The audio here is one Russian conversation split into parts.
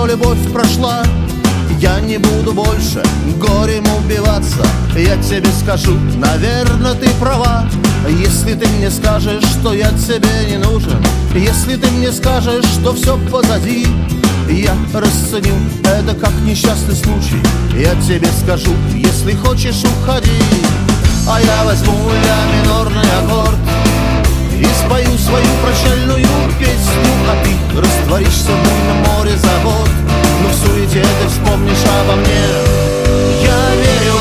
что любовь прошла. Я не буду больше горем убиваться. Я тебе скажу, наверное, ты права. Если ты мне скажешь, что я тебе не нужен, если ты мне скажешь, что все позади, я расценю это как несчастный случай. Я тебе скажу, если хочешь, уходи. А я возьму ля минорный аккорд и спою свою прощальную песню, а ты растворишься в буйном море забот. Но в суете ты вспомнишь обо мне. Я верю.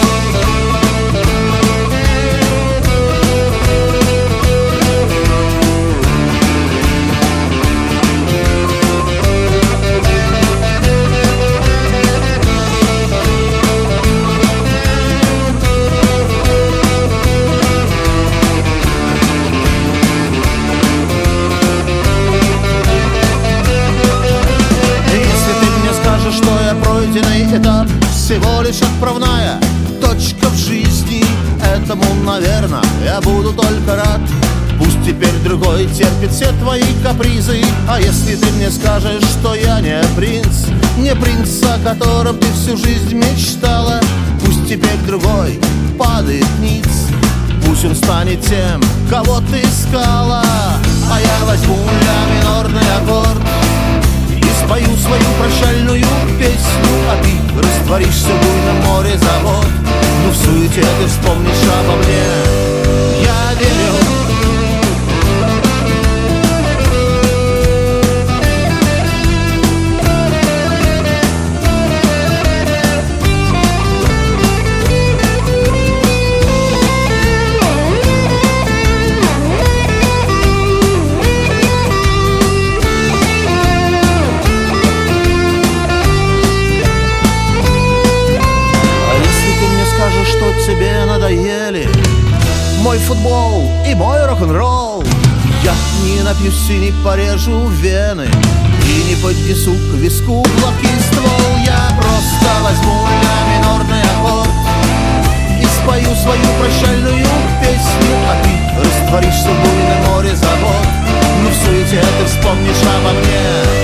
Пройденный этап, всего лишь отправная точка в жизни. Этому, наверное, я буду только рад. Пусть теперь другой терпит все твои капризы. А если ты мне скажешь, что я не принц, о котором ты всю жизнь мечтала, пусть теперь другой падает ниц. Пусть он станет тем, кого ты искала. А я возьму ля минорный аккорд и спою свою прощальную песню, а ты растворишься в буйном море забот. Но в суете ты вспомнишь обо мне. Я верю. Что тебе надоели мой футбол и мой рок-н-ролл, я не напьюсь и не порежу вены и не поднесу к виску гладкий ствол. Я просто возьму ля минорный аккорд и спою свою прощальную песню, а ты растворишься в буйном море забот. Но в суете ты вспомнишь обо мне.